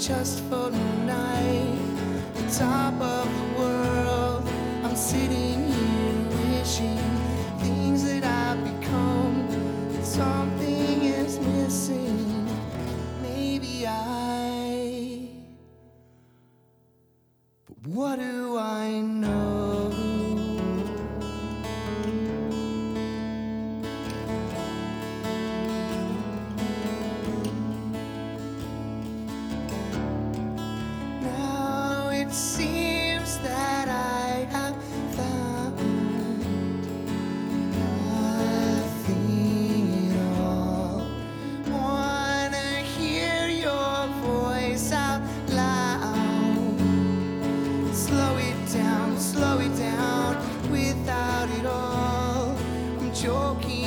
just for tonight. The top of the world, I'm sitting here wishing things that I've become, that something is missing. Maybe but what do I know? Now it seems that I have found nothing at all. Wanna hear your voice out loud. Slow it down without it all. I'm joking.